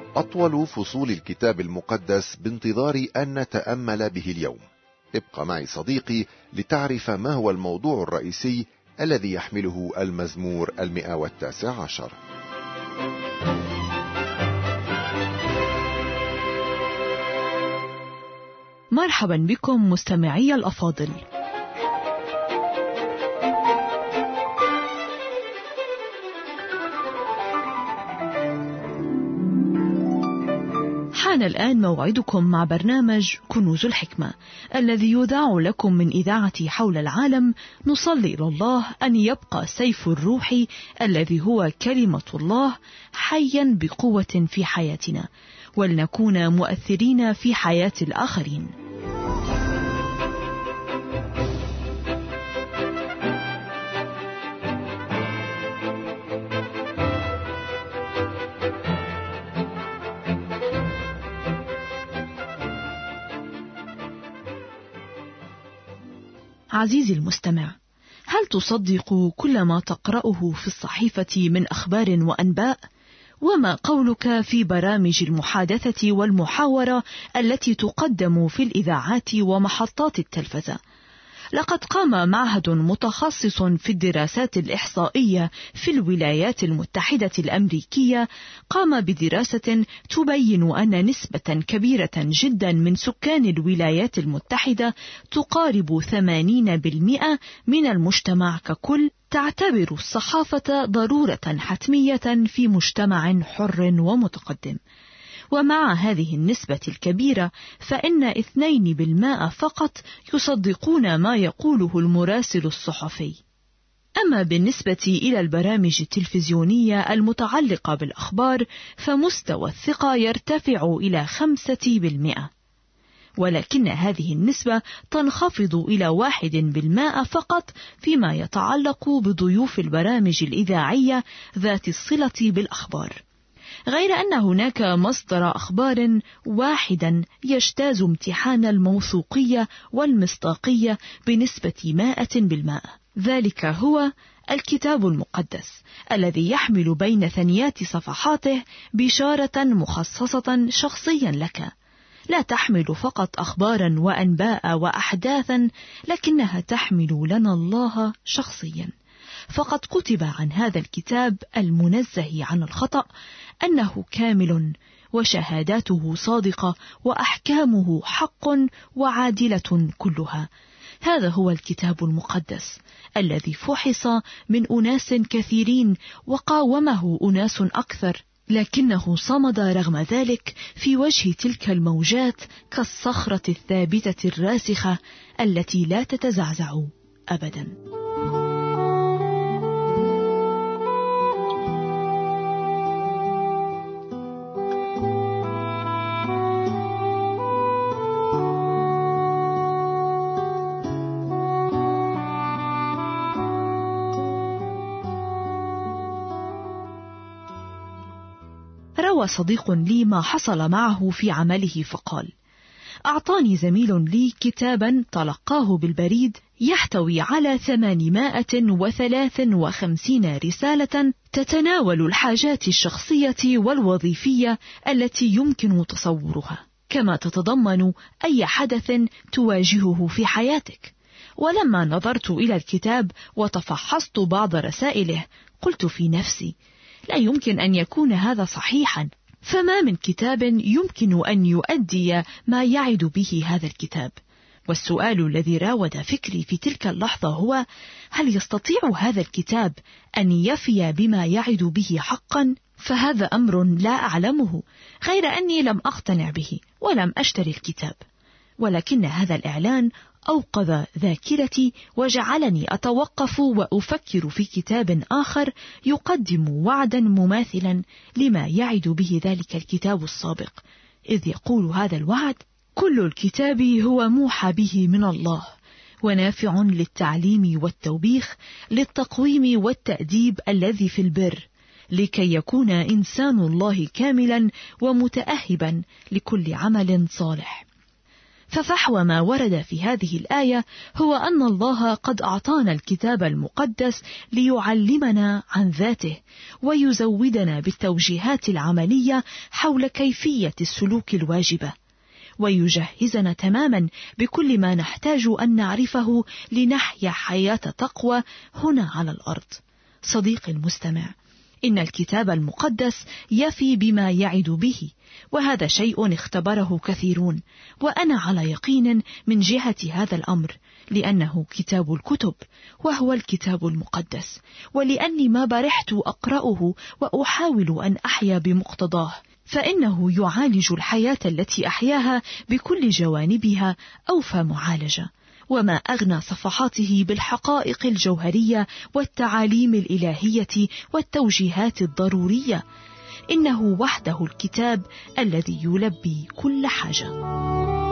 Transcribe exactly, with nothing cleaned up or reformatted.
أطول فصول الكتاب المقدس بانتظار أن نتأمل به اليوم. ابق معي صديقي لتعرف ما هو الموضوع الرئيسي الذي يحمله المزمور المئة والتاسع عشر. مرحبا بكم مستمعي الأفاضل. حان الآن موعدكم مع برنامج كنوز الحكمة الذي يذاع لكم من إذاعة حول العالم. نصلي إلى الله أن يبقى سيف الروح الذي هو كلمة الله حيا بقوة في حياتنا، ولنكون مؤثرين في حياة الآخرين. عزيزي المستمع، هل تصدق كل ما تقرأه في الصحيفة من أخبار وأنباء؟ وما قولك في برامج المحادثة والمحاورة التي تقدم في الإذاعات ومحطات التلفزة؟ لقد قام معهد متخصص في الدراسات الإحصائية في الولايات المتحدة الأمريكية قام بدراسة تبين أن نسبة كبيرة جدا من سكان الولايات المتحدة تقارب ثمانين بالمئة من المجتمع ككل تعتبر الصحافة ضرورة حتمية في مجتمع حر ومتقدم. ومع هذه النسبة الكبيرة فإن اثنين بالمائة فقط يصدقون ما يقوله المراسل الصحفي. أما بالنسبة إلى البرامج التلفزيونية المتعلقة بالأخبار فمستوى الثقة يرتفع إلى خمسة بالمئة، ولكن هذه النسبة تنخفض إلى واحد بالمائة فقط فيما يتعلق بضيوف البرامج الإذاعية ذات الصلة بالأخبار، غير أن هناك مصدر أخبار واحدا يجتاز امتحان الموثوقية والمصداقية بنسبة مائة بالمائة. ذلك هو الكتاب المقدس الذي يحمل بين ثنيات صفحاته بشارة مخصصة شخصيا لك، لا تحمل فقط أخبارا وأنباء وأحداثا، لكنها تحمل لنا الله شخصيا. فقد كتب عن هذا الكتاب المنزه عن الخطأ أنه كامل، وشهاداته صادقة، وأحكامه حق وعادلة كلها. هذا هو الكتاب المقدس الذي فحص من أناس كثيرين وقاومه أناس أكثر، لكنه صمد رغم ذلك في وجه تلك الموجات كالصخرة الثابتة الراسخة التي لا تتزعزع أبدا. روى صديق لي ما حصل معه في عمله فقال: أعطاني زميل لي كتابا تلقاه بالبريد يحتوي على ثمانمائة وثلاث وخمسين رسالة تتناول الحاجات الشخصية والوظيفية التي يمكن تصورها، كما تتضمن أي حدث تواجهه في حياتك. ولما نظرت إلى الكتاب وتفحصت بعض رسائله قلت في نفسي: لا يمكن أن يكون هذا صحيحا، فما من كتاب يمكن أن يؤدي ما يعد به هذا الكتاب. والسؤال الذي راود فكري في تلك اللحظة هو: هل يستطيع هذا الكتاب أن يفي بما يعد به حقا؟ فهذا أمر لا أعلمه، غير أني لم أقتنع به ولم أشتري الكتاب. ولكن هذا الإعلان أوقظ ذاكرتي وجعلني أتوقف وأفكر في كتاب آخر يقدم وعدا مماثلا لما يعد به ذلك الكتاب السابق، إذ يقول هذا الوعد: كل الكتاب هو موحى به من الله، ونافع للتعليم والتوبيخ، للتقويم والتأديب الذي في البر، لكي يكون إنسان الله كاملا ومتأهبا لكل عمل صالح. ففحوى ما ورد في هذه الآية هو أن الله قد أعطانا الكتاب المقدس ليعلمنا عن ذاته ويزودنا بالتوجيهات العملية حول كيفية السلوك الواجبة، ويجهزنا تماما بكل ما نحتاج أن نعرفه لنحيا حياة تقوى هنا على الأرض. صديقي المستمع، إن الكتاب المقدس يفي بما يعد به، وهذا شيء اختبره كثيرون، وأنا على يقين من جهة هذا الأمر، لأنه كتاب الكتب وهو الكتاب المقدس، ولأني ما برحت أقرأه وأحاول أن أحيا بمقتضاه، فإنه يعالج الحياة التي أحياها بكل جوانبها أوفى معالجة، وما أغنى صفحاته بالحقائق الجوهرية والتعاليم الإلهية والتوجيهات الضرورية. إنه وحده الكتاب الذي يلبي كل حاجة.